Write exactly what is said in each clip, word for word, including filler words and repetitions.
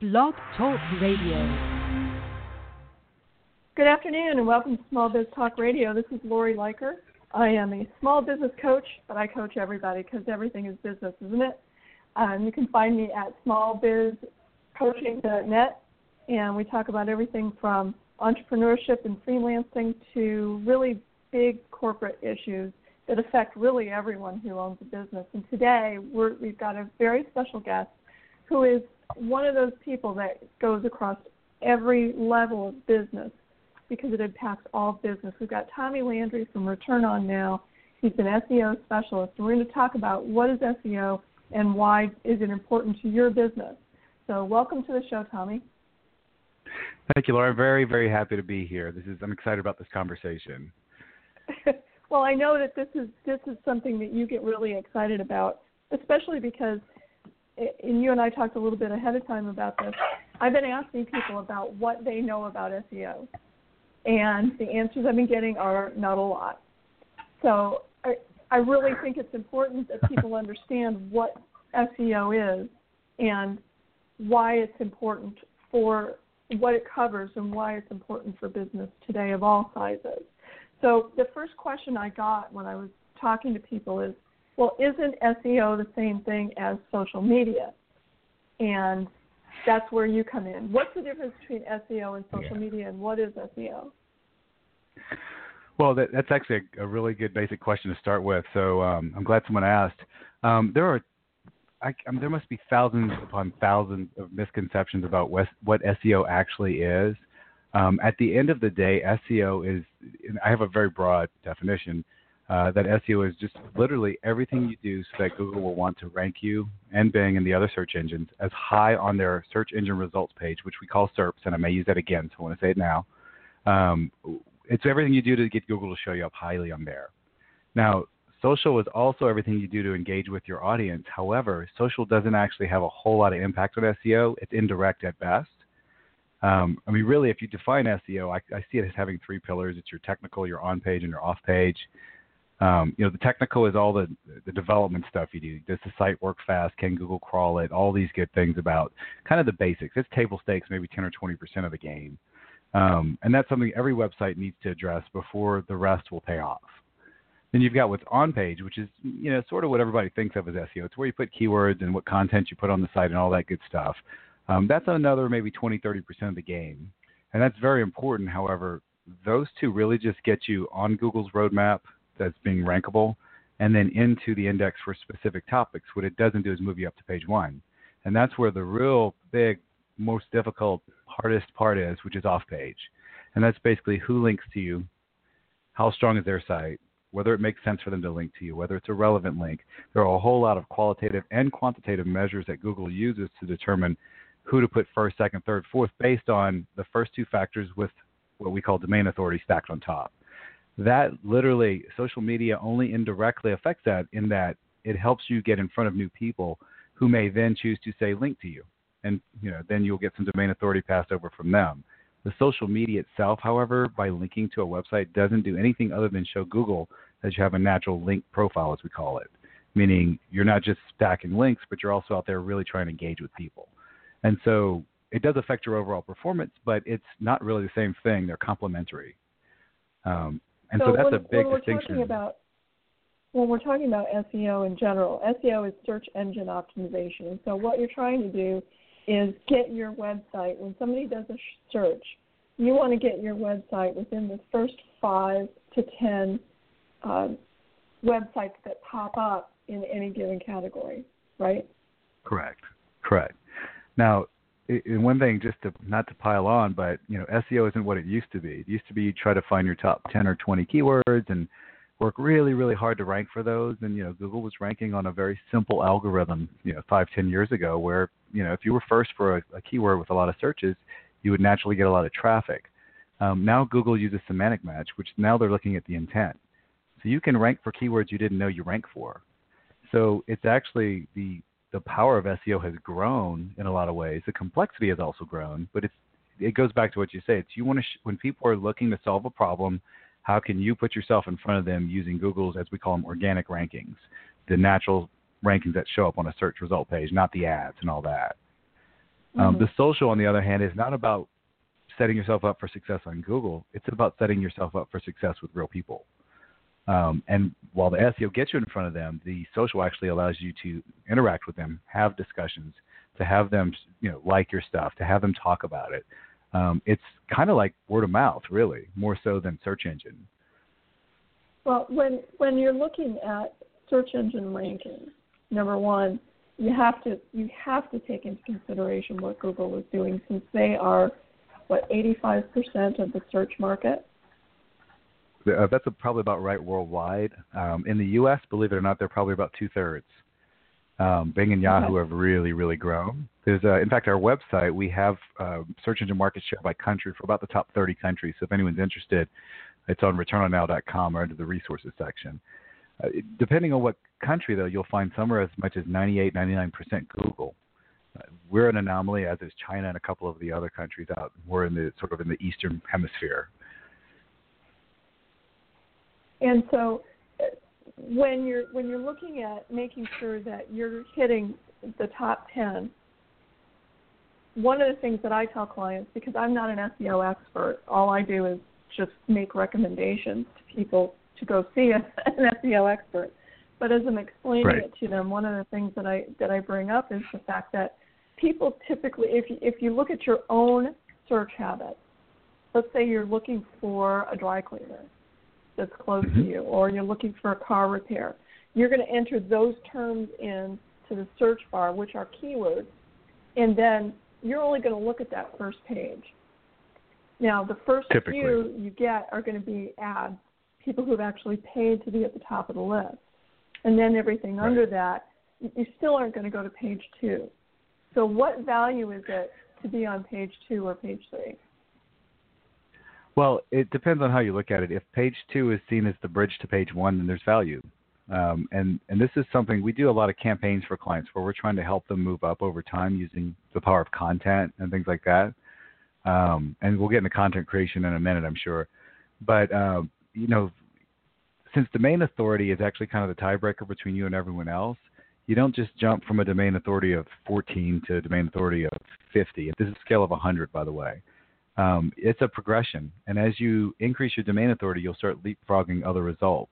Blog Talk Radio. Good afternoon and welcome to Small Biz Talk Radio. This is Lori Leiker. I am a small business coach, but I coach everybody because everything is business, isn't it? Um, you can find me at small biz coaching dot net, and we talk about everything from entrepreneurship and freelancing to really big corporate issues that affect really everyone who owns a business. And today we're, we've got a very special guest who is one of those people that goes across every level of business because it impacts all business. We've got Tommy Landry from Return On Now. He's an S E O specialist, and we're going to talk about what is S E O and why is it important to your business. So welcome to the show, Tommy. Thank you, Laura. I'm very, very happy to be here. This is I'm excited about this conversation. Well, I know that this is this is something that you get really excited about, especially because, and you and I talked a little bit ahead of time about this, I've been asking people about what they know about S E O, and the answers I've been getting are not a lot. So I, I really think it's important that people understand what S E O is and why it's important for what it covers and why it's important for business today of all sizes. So the first question I got when I was talking to people is, well, isn't S E O the same thing as social media? And that's where you come in. What's the difference between S E O and social yeah. media, and what is S E O? Well, that, that's actually a, a really good basic question to start with. So um, I'm glad someone asked. Um, there are, I, I mean, there must be thousands upon thousands of misconceptions about what, what S E O actually is. Um, at the end of the day, S E O is, I have a very broad definition, uh, that S E O is just literally everything you do so that Google will want to rank you and Bing and the other search engines as high on their search engine results page, which we call SERPs, and I may use that again, so I want to say it now. Um, it's everything you do to get Google to show you up highly on there. Now, social is also everything you do to engage with your audience. However, social doesn't actually have a whole lot of impact on S E O. It's indirect at best. Um, I mean, really, if you define S E O, I, I see it as having three pillars. It's your technical, your on-page, and your off-page. Um, you know, the technical is all the, the development stuff you do. Does the site work fast? Can Google crawl it? All these good things about kind of the basics. It's table stakes, maybe ten or twenty percent of the game. Um, and that's something every website needs to address before the rest will pay off. Then you've got what's on-page, which is, you know, sort of what everybody thinks of as S E O. It's where you put keywords and what content you put on the site and all that good stuff. Um, that's another maybe twenty, thirty percent of the game. And that's very important. However, those two really just get you on Google's roadmap that's being rankable and then into the index for specific topics. What it doesn't do is move you up to page one. And that's where the real big, most difficult, hardest part is, which is off-page. And that's basically who links to you, how strong is their site, whether it makes sense for them to link to you, whether it's a relevant link. There are a whole lot of qualitative and quantitative measures that Google uses to determine who to put first, second, third, fourth, based on the first two factors with what we call domain authority stacked on top. That literally, social media only indirectly affects that in that it helps you get in front of new people who may then choose to say link to you. And you know, then you'll get some domain authority passed over from them. The social media itself, however, by linking to a website, doesn't do anything other than show Google that you have a natural link profile, as we call it, meaning you're not just stacking links, but you're also out there really trying to engage with people. And so it does affect your overall performance, but it's not really the same thing. They're complementary. Um, and so, so that's when, a big when we're distinction. Talking about, when we're talking about S E O in general, S E O is search engine optimization. And so what you're trying to do is get your website, when somebody does a search, you want to get your website within the first five to ten um, websites that pop up in any given category, right? Correct. Correct. Now, and one thing, just to not to pile on, but you know, S E O isn't what it used to be. It used to be you try to find your top ten or twenty keywords and work really, really hard to rank for those. And you know, Google was ranking on a very simple algorithm, you know, five, ten years ago, where you know, if you were first for a, a keyword with a lot of searches, you would naturally get a lot of traffic. Um, now Google uses semantic match, which now they're looking at the intent. So you can rank for keywords you didn't know you rank for. So it's actually the the power of S E O has grown in a lot of ways. The complexity has also grown, but it's it goes back to what you say. It's you want to sh- when people are looking to solve a problem, how can you put yourself in front of them using Google's, as we call them, organic rankings, the natural rankings that show up on a search result page, not the ads and all that. Um, the social, on the other hand, is not about setting yourself up for success on Google. It's about setting yourself up for success with real people. Um, and while the S E O gets you in front of them, the social actually allows you to interact with them, have discussions, to have them, you know, like your stuff, to have them talk about it. Um, it's kind of like word of mouth, really, more so than search engine. Well, when when you're looking at search engine ranking, number one, you have to you have to take into consideration what Google is doing, since they are what eighty-five percent of the search market. Uh, that's a, probably about right worldwide. Um, in the U S, believe it or not, they're probably about two thirds. Um, Bing and Yahoo Okay. have really, really grown. There's, uh, in fact, our website, we have uh, search engine market share by country for about the top thirty countries. So if anyone's interested, it's on return on now dot com or under the resources section. Uh, depending on what country, though, you'll find some are as much as ninety-eight, ninety-nine percent Google. Uh, we're an anomaly, as is China and a couple of the other countries out. We're in the sort of in the eastern hemisphere. And so uh, when you're when you're looking at making sure that you're hitting the top ten, one of the things that I tell clients, because I'm not an S E O expert, all I do is just make recommendations to people to go see a, an S E O expert. But as I'm explaining Right. it to them, one of the things that I that I bring up is the fact that people typically, if you, if you look at your own search habits, let's say you're looking for a dry cleaner that's close Mm-hmm. to you, or you're looking for a car repair, you're going to enter those terms in to the search bar, which are keywords, and then you're only going to look at that first page. Now, the first Typically. few you get are going to be ads, people who have actually paid to be at the top of the list. And then everything Right. under that, you still aren't going to go to page two. So what value is it to be on page two or page three? Well, it depends on how you look at it. If page two is seen as the bridge to page one, then there's value. Um, and, and this is something, we do a lot of campaigns for clients where we're trying to help them move up over time using the power of content and things like that. Um, and we'll get into content creation in a minute, I'm sure. But, um, you know, since domain authority is actually kind of the tiebreaker between you and everyone else, you don't just jump from a domain authority of fourteen to a domain authority of fifty. This is a scale of one hundred, by the way. Um, it's a progression. And as you increase your domain authority, you'll start leapfrogging other results.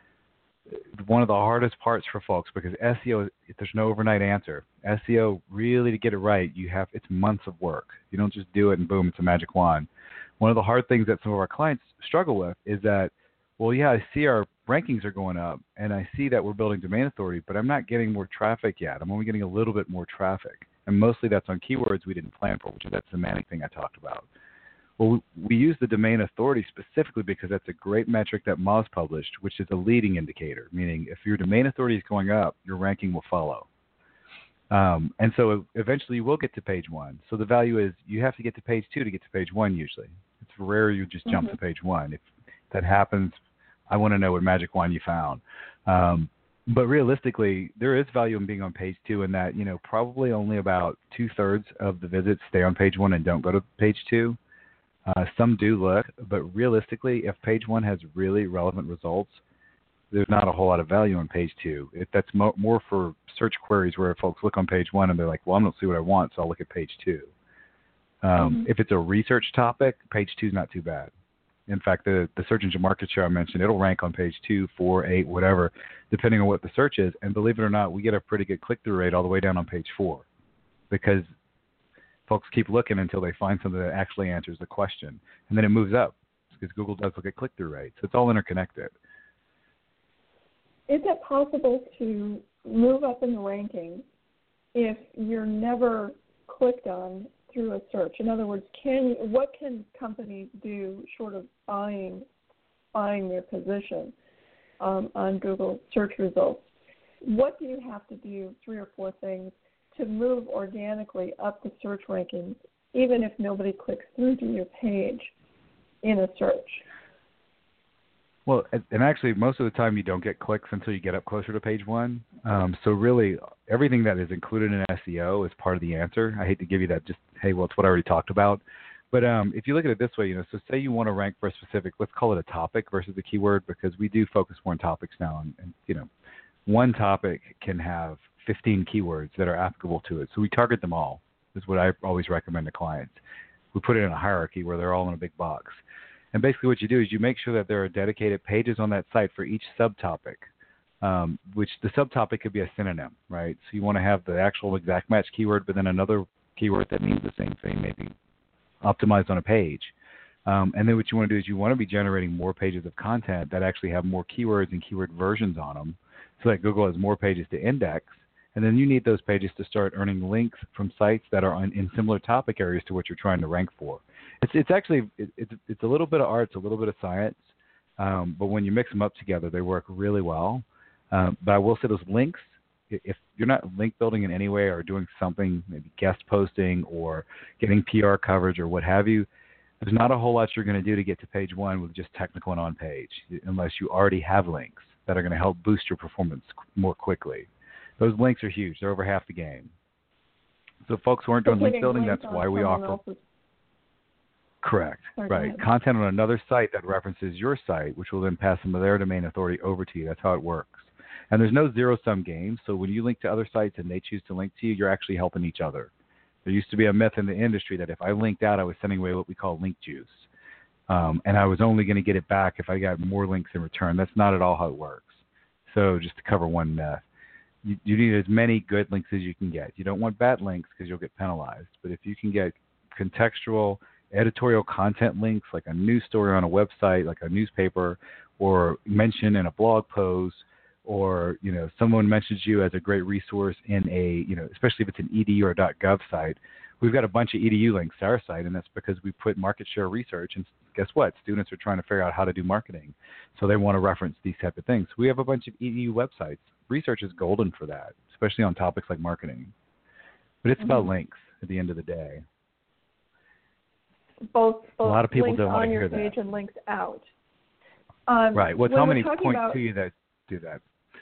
One of the hardest parts for folks, because S E O, there's no overnight answer. S E O, really, to get it right, you have it's months of work. You don't just do it and boom, it's a magic wand. One of the hard things that some of our clients struggle with is that, well, yeah, I see our rankings are going up, and I see that we're building domain authority, but I'm not getting more traffic yet. I'm only getting a little bit more traffic. And mostly that's on keywords we didn't plan for, which is that semantic thing I talked about. Well, we, we use the domain authority specifically because that's a great metric that Moz published, which is a leading indicator, meaning if your domain authority is going up, your ranking will follow. Um, and so eventually you will get to page one. So the value is you have to get to page two to get to page one usually. It's rare you just jump Mm-hmm. to page one. If that happens, I want to know what magic wand you found. Um, but realistically, there is value in being on page two in that, you know, probably only about two-thirds of the visits stay on page one and don't go to page two. Uh, some do look, but realistically, if page one has really relevant results, there's not a whole lot of value on page two. If that's mo- more for search queries where folks look on page one and they're like, well, I'm going to see what I want, so I'll look at page two. Um, Mm-hmm. If it's a research topic, page two is not too bad. In fact, the, the search engine market share I mentioned, it'll rank on page two, four, eight, whatever, depending on what the search is. And believe it or not, we get a pretty good click-through rate all the way down on page four because folks keep looking until they find something that actually answers the question. And then it moves up because Google does look at click-through rates. So it's all interconnected. Is it possible to move up in the rankings if you're never clicked on through a search? In other words, can what can companies do short of buying buying their position um, on Google search results? What do you have to do, three or four things, to move organically up the search rankings, even if nobody clicks through to your page in a search? Well, and actually, most of the time you don't get clicks until you get up closer to page one. Um, so really, everything that is included in S E O is part of the answer. I hate to give you that just, hey, well, it's what I already talked about. But um, if you look at it this way, you know, so say you want to rank for a specific, let's call it a topic versus a keyword, because we do focus more on topics now. And, and you know, one topic can have fifteen keywords that are applicable to it. So we target them all. is what I always recommend to clients. We put it in a hierarchy where they're all in a big box. And basically what you do is you make sure that there are dedicated pages on that site for each subtopic, um, which the subtopic could be a synonym, right? So you want to have the actual exact match keyword, but then another keyword that means the same thing, maybe optimized on a page. Um, and then what you want to do is you want to be generating more pages of content that actually have more keywords and keyword versions on them so that Google has more pages to index. And then you need those pages to start earning links from sites that are on, in similar topic areas to what you're trying to rank for. It's it's actually it, it's it's a little bit of art, it's a little bit of science, um, but when you mix them up together, they work really well. Um, but I will say those links, if you're not link building in any way or doing something, maybe guest posting or getting P R coverage or what have you, there's not a whole lot you're going to do to get to page one with just technical and on page, unless you already have links that are going to help boost your performance more quickly. Those links are huge. They're over half the game. So folks who aren't doing link building, that's why we offer. Else's... Correct. Sorry, right. Content on another site that references your site, which will then pass some of their domain authority over to you. That's how it works. And there's no zero-sum game. So when you link to other sites and they choose to link to you, you're actually helping each other. There used to be a myth in the industry that if I linked out, I was sending away what we call link juice. Um, and I was only going to get it back if I got more links in return. That's not at all how it works. So just to cover one myth. You, you need as many good links as you can get. You don't want bad links because you'll get penalized. But if you can get contextual, editorial content links, like a news story on a website, like a newspaper, or mention in a blog post, or you know someone mentions you as a great resource in a you know especially if it's an E D U or .gov site, we've got a bunch of E D U links to our site, and that's because we put market share research. And guess what? Students are trying to figure out how to do marketing, so they want to reference these type of things. We have a bunch of E D U websites. Research is golden for that, especially on topics like marketing. But it's mm-hmm. about links at the end of the day. Both, both a lot of people links don't want on to your hear page that. and links out. Um, right. Well, how many point about, to you that do that?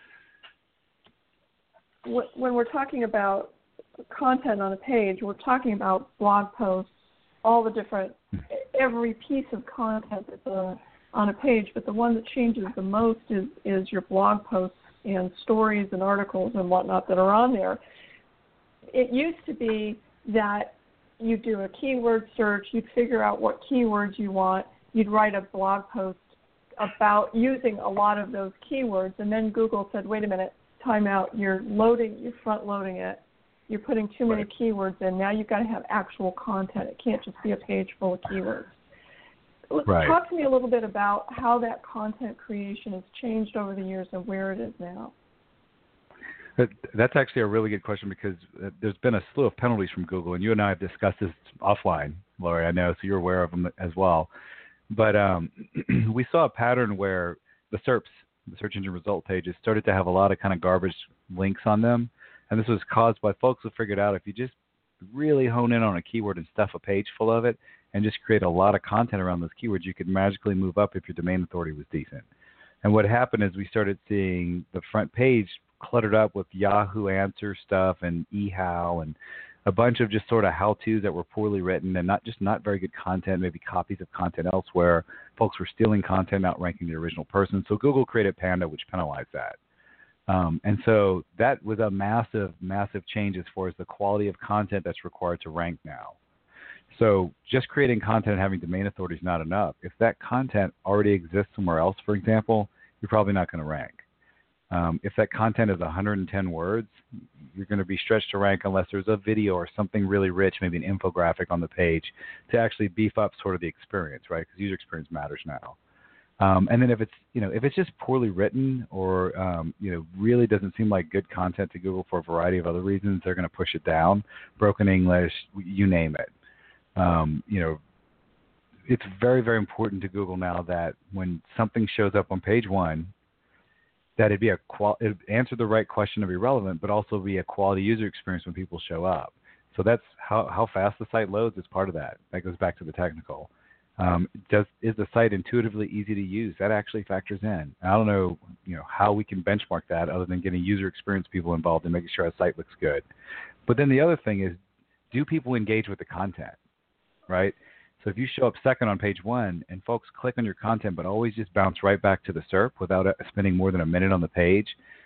When we're talking about content on a page, we're talking about blog posts, all the different, every piece of content that's on, on a page. But the one that changes the most is, is your blog posts and stories and articles and whatnot that are on there. It used to be that you do a keyword search, you'd figure out what keywords you want, you'd write a blog post about using a lot of those keywords, and then Google said, wait a minute, time out, you're loading, you're front loading it, you're putting too many right. keywords in, now you've got to have actual content. It can't just be a page full of keywords. Right. Talk to me a little bit about how that content creation has changed over the years and where it is now. That's actually a really good question because there's been a slew of penalties from Google, and you and I have discussed this offline, Lori, I know, so you're aware of them as well. But um, we saw a pattern where the S E R Ps, the search engine result pages, started to have a lot of kind of garbage links on them, and this was caused by folks who figured out if you just really hone in on a keyword and stuff a page full of it and just create a lot of content around those keywords, you could magically move up if your domain authority was decent. And what happened is we started seeing the front page cluttered up with Yahoo Answer stuff and eHow and a bunch of just sort of how-tos that were poorly written and not just not very good content, maybe copies of content elsewhere. Folks were stealing content, not ranking the original person. So Google created Panda, which penalized that. Um, and so that was a massive, massive change as far as the quality of content that's required to rank now. So just creating content and having domain authority is not enough. If that content already exists somewhere else, for example, you're probably not going to rank. Um, if that content is one hundred ten words, you're going to be stretched to rank unless there's a video or something really rich, maybe an infographic on the page to actually beef up sort of the experience, right? Because user experience matters now. Um, and then if it's, you know, if it's just poorly written or, um, you know, really doesn't seem like good content to Google for a variety of other reasons, they're going to push it down. Broken English, you name it. Um, you know, it's very, very important to Google now that when something shows up on page one, that it be a qual- it answer the right question to be relevant, but also be a quality user experience when people show up. So that's how, how fast the site loads is part of that. That goes back to the technical. Um, does is the site intuitively easy to use? That actually factors in. I don't know, you know, how we can benchmark that other than getting user experience people involved and making sure our site looks good. But then the other thing is, do people engage with the content, right? So if you show up second on page one and folks click on your content but always just bounce right back to the S E R P without spending more than a minute on the page,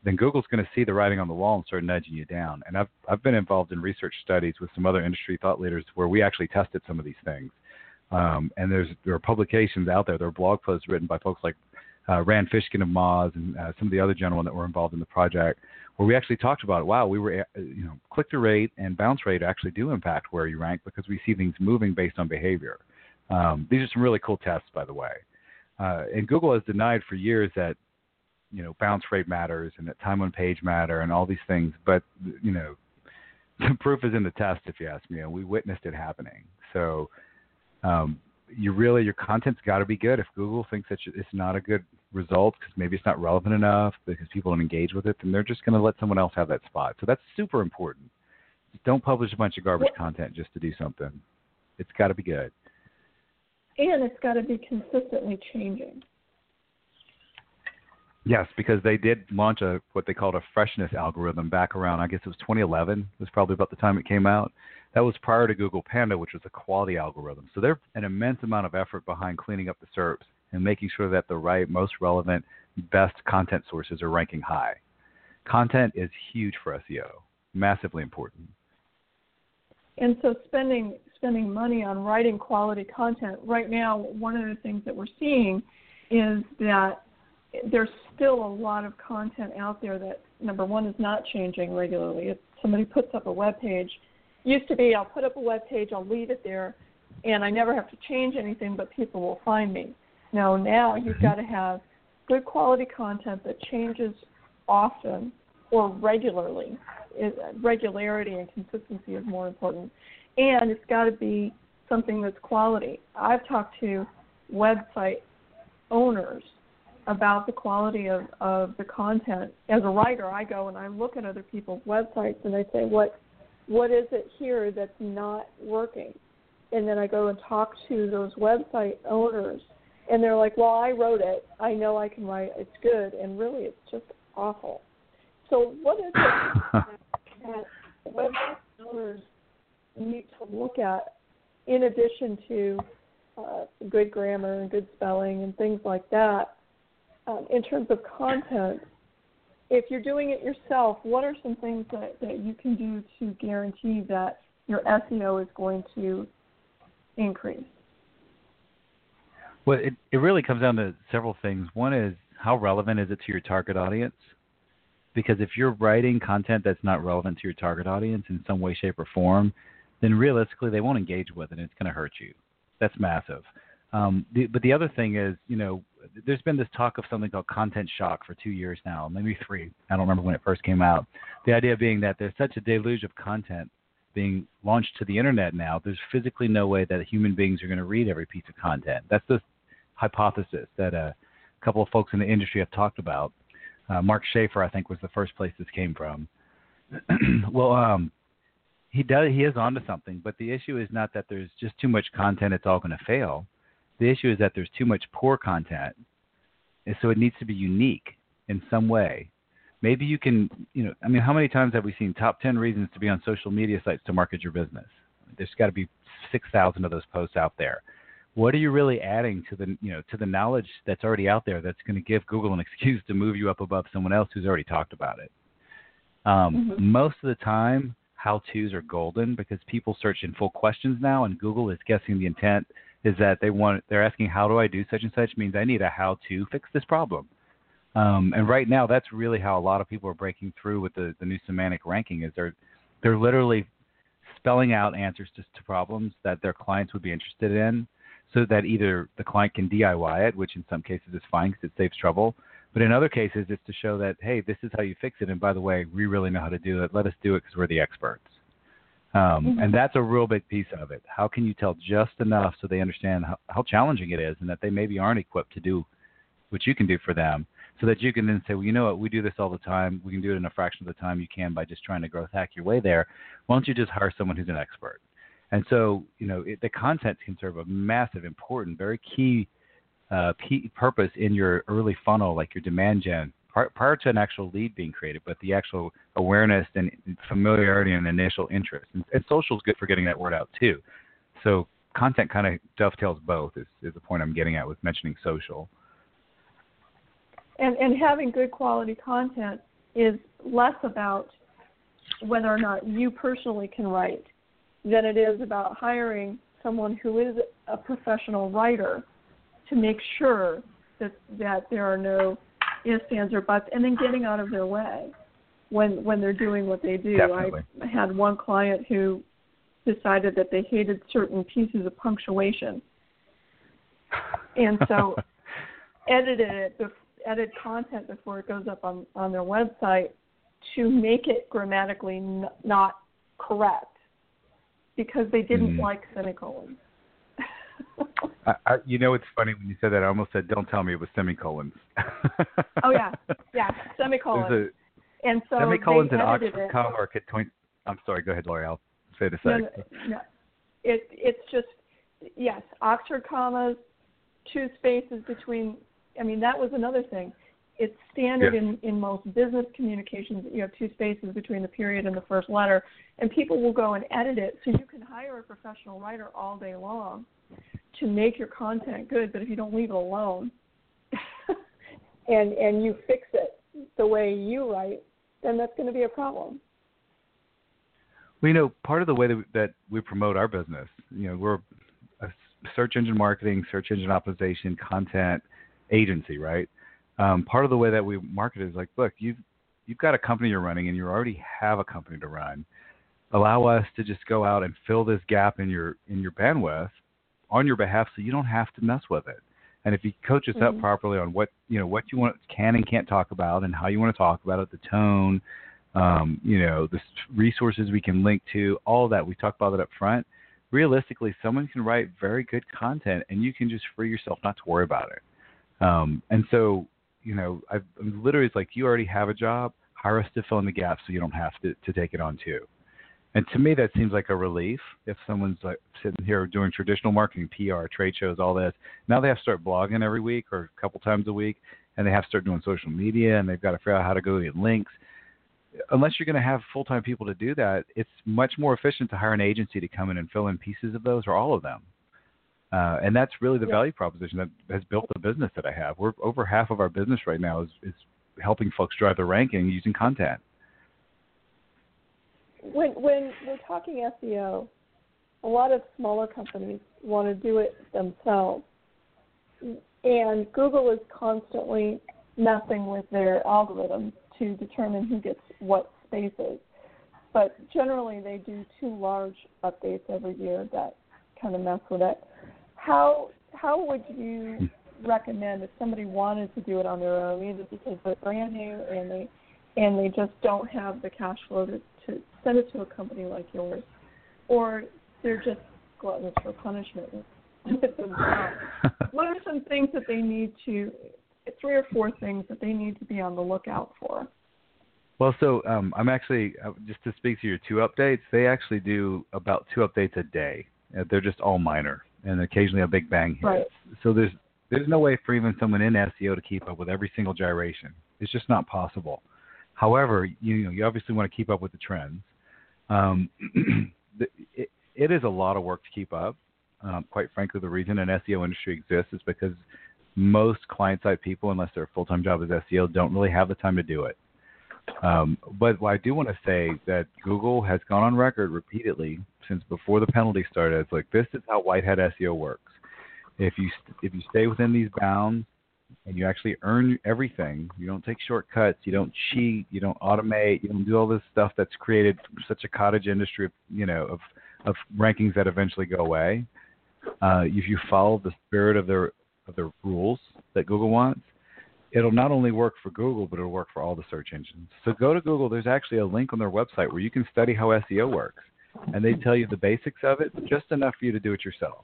then Google's going to see the writing on the wall and start nudging you down. And I've I've been involved in research studies with some other industry thought leaders where we actually tested some of these things. Um, and there's there are publications out there, there are blog posts written by folks like uh, Rand Fishkin of Moz and uh, some of the other gentlemen that were involved in the project, where we actually talked about, wow, we were, you know, click-through rate and bounce rate actually do impact where you rank because we see things moving based on behavior. Um, these are some really cool tests, by the way. Uh, and Google has denied for years that, you know, bounce rate matters and that time on page matter and all these things. But, you know, the proof is in the test, if you ask me, and we witnessed it happening. So um, you really, your content's got to be good. If Google thinks that it's not a good result because maybe it's not relevant enough because people don't engage with it, then they're just going to let someone else have that spot. So that's super important. Just don't publish a bunch of garbage well, content just to do something. It's got to be good. And it's got to be consistently changing. Yes, because they did launch a what they called a freshness algorithm back around, I guess it was twenty eleven. It was probably about the time it came out. That was prior to Google Panda, which was a quality algorithm. So there's an immense amount of effort behind cleaning up the S E R Ps and making sure that the right, most relevant, best content sources are ranking high. Content is huge for S E O, massively important. And so spending spending money on writing quality content, right now, one of the things that we're seeing is that there's still a lot of content out there that, number one, is not changing regularly. If somebody puts up a web page, used to be I'll put up a web page, I'll leave it there, and I never have to change anything, but people will find me. No, now you've got to have good quality content that changes often or regularly. It, regularity and consistency is more important. And it's got to be something that's quality. I've talked to website owners about the quality of, of the content. As a writer, I go and I look at other people's websites and I say, what what is it here that's not working? And then I go and talk to those website owners, and they're like, well, I wrote it. I know I can write. It's good. And really, it's just awful. So what is it that website owners need to look at in addition to uh, good grammar and good spelling and things like that? Um, in terms of content, if you're doing it yourself, what are some things that, that you can do to guarantee that your S E O is going to increase? Well, it, it really comes down to several things. One is, how relevant is it to your target audience? Because if you're writing content that's not relevant to your target audience in some way, shape, or form, then realistically they won't engage with it and it's going to hurt you. That's massive. Um, the, but the other thing is, you know, there's been this talk of something called content shock for two years now, maybe three. I don't remember when it first came out. The idea being that there's such a deluge of content being launched to the internet now, there's physically no way that human beings are going to read every piece of content. That's the hypothesis that a couple of folks in the industry have talked about. Uh, Mark Schaefer, I think, was the first place this came from. well, um, he does. He is onto something, but the issue is not that there's just too much content; it's all going to fail. The issue is that there's too much poor content, and so it needs to be unique in some way. Maybe you can, you know, I mean, how many times have we seen top ten reasons to be on social media sites to market your business? There's got to be six thousand of those posts out there. What are you really adding to the, you know, to the knowledge that's already out there that's going to give Google an excuse to move you up above someone else who's already talked about it? Um, mm-hmm. Most of the time, how-tos are golden because people search in full questions now, and Google is guessing the intent is that they want, they're asking, how do I do such and such? Means I need a how-to fix this problem. Um, and right now, that's really how a lot of people are breaking through with the, the new semantic ranking. Is they're they're literally spelling out answers to, to problems that their clients would be interested in, so that either the client can D I Y it, which in some cases is fine because it saves trouble, but in other cases it's to show that, hey, this is how you fix it, and by the way, we really know how to do it. Let us do it because we're the experts. Um, mm-hmm. And that's a real big piece of it. How can you tell just enough so they understand how, how challenging it is and that they maybe aren't equipped to do what you can do for them, so that you can then say, well, you know what, we do this all the time. We can do it in a fraction of the time you can by just trying to growth hack your way there. Why don't you just hire someone who's an expert? And so, you know, it, the content can serve a massive, important, very key, uh, key purpose in your early funnel, like your demand gen, prior, prior to an actual lead being created, but the actual awareness and familiarity and initial interest. And, and social is good for getting that word out too. So content kind of dovetails both is, is the point I'm getting at with mentioning social. And, and having good quality content is less about whether or not you personally can write than it is about hiring someone who is a professional writer to make sure that, that there are no ifs, ands, or buts, and then getting out of their way when when they're doing what they do. Definitely. I had one client who decided that they hated certain pieces of punctuation, and so edited it, edit content before it goes up on, on their website to make it grammatically n- not correct because they didn't mm. like semicolons. I, I, you know, it's funny when you said that. I almost said, "Don't tell me it was semicolons." Oh yeah, yeah, semicolons. A, and so semicolons they and edited Oxford it. comma are point. I'm sorry. Go ahead, Lori. I'll say it a No, sec. no, no. It it's just yes, Oxford commas, two spaces between. I mean, that was another thing. It's standard yes. in, in most business communications that you have two spaces between the period and the first letter, and people will go and edit it. So you can hire a professional writer all day long to make your content good, but if you don't leave it alone and and you fix it the way you write, then that's going to be a problem. Well, you know, part of the way that we, that we promote our business, you know, we're a search engine marketing, search engine optimization, content agency, right? Um, part of the way that we market is like, look, you've, you've got a company you're running and you already have a company to run. Allow us to just go out and fill this gap in your in your bandwidth on your behalf so you don't have to mess with it. And if you coach us mm-hmm. up properly on what, you know, what you want can and can't talk about and how you want to talk about it, the tone, um, you know, the resources we can link to, all of that, we talk about it up front. Realistically, someone can write very good content and you can just free yourself not to worry about it. Um, and so, you know, I've, I'm literally, it's like you already have a job, hire us to fill in the gaps so you don't have to, to take it on too. And to me, that seems like a relief if someone's like sitting here doing traditional marketing, P R, trade shows, all this. Now they have to start blogging every week or a couple times a week, and they have to start doing social media, and they've got to figure out how to go get links. Unless you're going to have full-time people to do that, it's much more efficient to hire an agency to come in and fill in pieces of those or all of them. Uh, and that's really the yeah. value proposition that has built the business that I have. We're over half of our business right now is, is helping folks drive their ranking using content. When when we're talking S E O, a lot of smaller companies want to do it themselves, and Google is constantly messing with their algorithms to determine who gets what spaces. But generally, they do two large updates every year that kind of mess with it. How how would you recommend if somebody wanted to do it on their own, either because they're brand new and they and they just don't have the cash flow to, to send it to a company like yours, or they're just gluttonous for punishment? What are some things that they need to, three or four things that they need to be on the lookout for? Well, so um, I'm actually, uh, just to speak to your two updates, they actually do about two updates a day. Uh, they're just all minor, and occasionally a big bang hit. Right. So there's there's no way for even someone in S E O to keep up with every single gyration. It's just not possible. However, you know, you obviously want to keep up with the trends. Um, it, it is a lot of work to keep up. Um, quite frankly, the reason an S E O industry exists is because most client-side people, unless their full-time job is S E O, don't really have the time to do it. Um, but what I do want to say that Google has gone on record repeatedly since before the penalty started. It's like, this is how white hat S E O works. If you if you stay within these bounds and you actually earn everything, you don't take shortcuts, you don't cheat, you don't automate, you don't do all this stuff that's created such a cottage industry of, you know, of of rankings that eventually go away. Uh, if you follow the spirit of their of their rules that Google wants, it'll not only work for Google, but it'll work for all the search engines. So go to Google. There's actually a link on their website where you can study how S E O works, and they tell you the basics of it, just enough for you to do it yourself.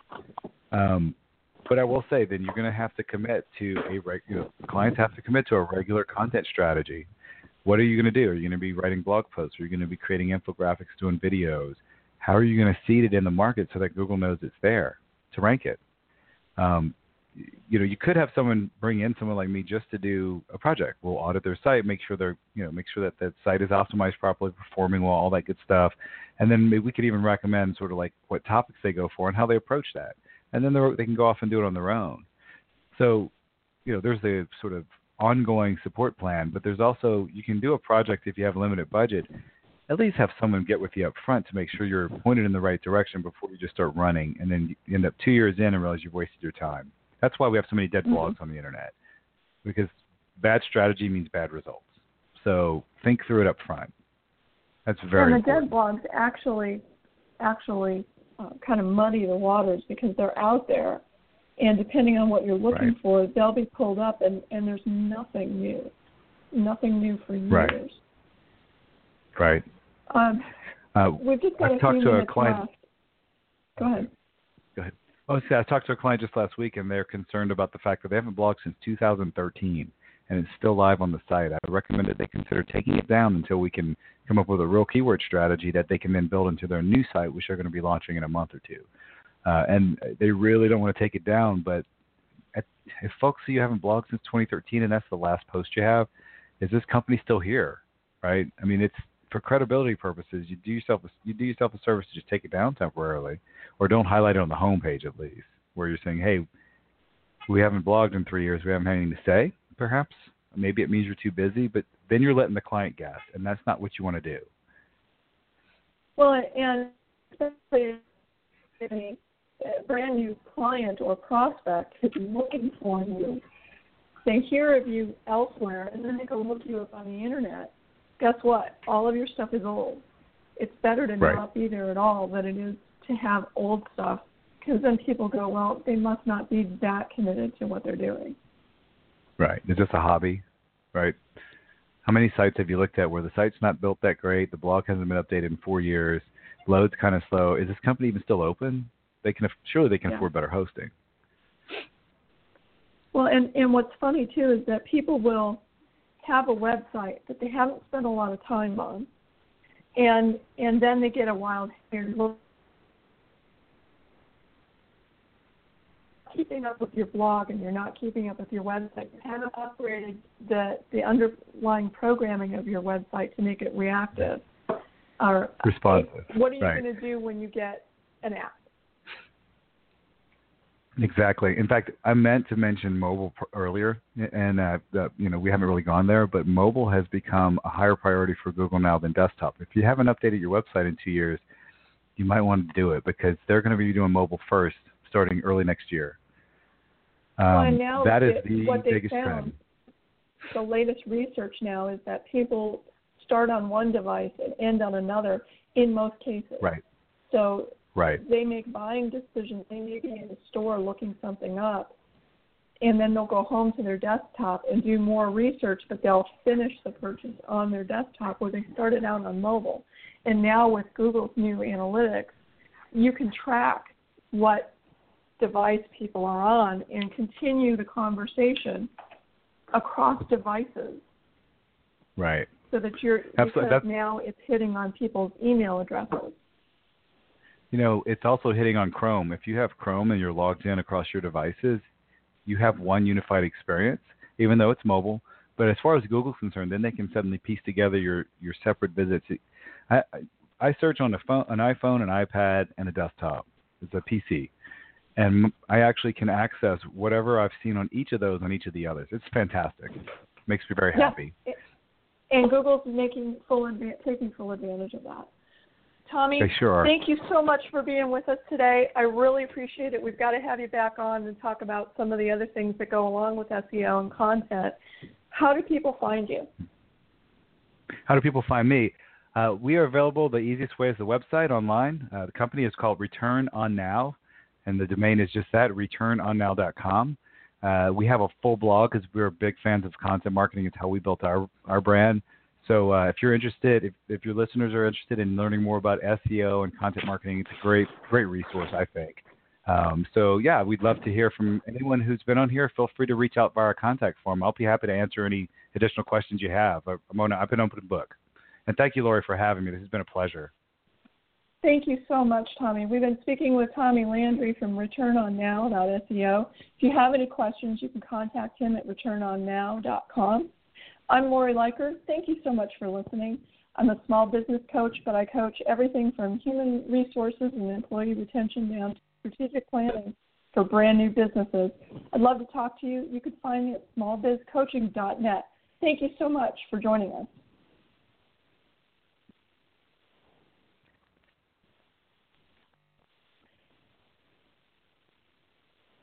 Um, but I will say, then you're going to have to commit to a reg- you know, clients have to commit to a regular content strategy. What are you going to do? Are you going to be writing blog posts? Are you going to be creating infographics, doing videos? How are you going to seed it in the market so that Google knows it's there to rank it? Um, you know, you could have someone bring in someone like me just to do a project. We'll audit their site, make sure they're, you know, make sure that that site is optimized properly, performing well, all that good stuff. And then maybe we could even recommend sort of like what topics they go for and how they approach that. And then they can go off and do it on their own. So, you know, there's the sort of ongoing support plan, but there's also, you can do a project if you have a limited budget. At least have someone get with you up front to make sure you're pointed in the right direction before you just start running, and then you end up two years in and realize you've wasted your time. That's why we have so many dead blogs mm-hmm. on the internet, because bad strategy means bad results. So think through it up front. That's very and the important. dead blogs actually actually uh, kind of muddy the waters because they're out there, and depending on what you're looking right. for, they'll be pulled up, and, and there's nothing new, nothing new for years. Right. Right. Um, uh, we've just got I've a talked few to a minutes client. left. Go ahead. Go ahead. Oh, see, I talked to a client just last week, and they're concerned about the fact that they haven't blogged since two thousand thirteen, and it's still live on the site. I recommend that they consider taking it down until we can come up with a real keyword strategy that they can then build into their new site, which they're going to be launching in a month or two. Uh, and they really don't want to take it down, but at, if folks see you haven't blogged since twenty thirteen and that's the last post you have, is this company still here, right? I mean, it's for credibility purposes. You do yourself a, you do yourself a service to just take it down temporarily, or don't highlight it on the homepage at least, where you're saying, hey, we haven't blogged in three years, we haven't had anything to say, perhaps. Maybe it means you're too busy, but then you're letting the client guess, and that's not what you want to do. Well, and especially if a brand new client or prospect is looking for you, they hear of you elsewhere, and then they go look you up on the internet. Guess what? All of your stuff is old. It's better to right. not be there at all than it is to have old stuff, because then people go, well, they must not be that committed to what they're doing. Right. Is this a hobby? Right. How many sites have you looked at where the site's not built that great, the blog hasn't been updated in four years, load's kind of slow? Is this company even still open? They can surely they can yeah. afford better hosting. Well, and, and what's funny too is that people will have a website that they haven't spent a lot of time on, and and then they get a wild hair look. Keeping up with your blog and you're not keeping up with your website. You haven't upgraded the, the underlying programming of your website to make it reactive. Or responsive. What are you right. going to do when you get an app? Exactly. In fact, I meant to mention mobile pr- earlier, and uh, the, you know we haven't really gone there, but mobile has become a higher priority for Google now than desktop. If you haven't updated your website in two years, you might want to do it because they're going to be doing mobile first starting early next year. Um, well, and now that is it, the what they biggest found, trend. The latest research now is that people start on one device and end on another in most cases. Right. So right. they make buying decisions. They may be in the store looking something up, and then they'll go home to their desktop and do more research, but they'll finish the purchase on their desktop where they started out on mobile. And now with Google's new analytics, you can track what device people are on and continue the conversation across devices. Right. So that you're, Absolutely. because That's, now it's hitting on people's email addresses. You know, it's also hitting on Chrome. If you have Chrome and you're logged in across your devices, you have one unified experience, even though it's mobile. But as far as Google's concerned, then they can suddenly piece together your, your separate visits. I, I search on a phone, an iPhone, an iPad, and a desktop. It's a P C. And I actually can access whatever I've seen on each of those on each of the others. It's fantastic. Makes me very happy. Yeah. And Google's making full adva- taking full advantage of that. Tommy, they sure are. Thank you so much for being with us today. I really appreciate it. We've got to have you back on and talk about some of the other things that go along with S E O and content. How do people find you? How do people find me? Uh, we are available. The easiest way is the website online. Uh, the company is called Return On Now, and the domain is just that, return on now dot com. Uh, we have a full blog because we're big fans of content marketing. It's how we built our, our brand. So uh, if you're interested, if, if your listeners are interested in learning more about S E O and content marketing, it's a great, great resource, I think. Um, so, yeah, we'd love to hear from anyone who's been on here. Feel free to reach out via our contact form. I'll be happy to answer any additional questions you have. I'm on, I've been open book. And thank you, Lori, for having me. This has been a pleasure. Thank you so much, Tommy. We've been speaking with Tommy Landry from return on now dot S E O. If you have any questions, you can contact him at return on now dot com. I'm Lori Leiker. Thank you so much for listening. I'm a small business coach, but I coach everything from human resources and employee retention down to strategic planning for brand new businesses. I'd love to talk to you. You can find me at small biz coaching dot net. Thank you so much for joining us.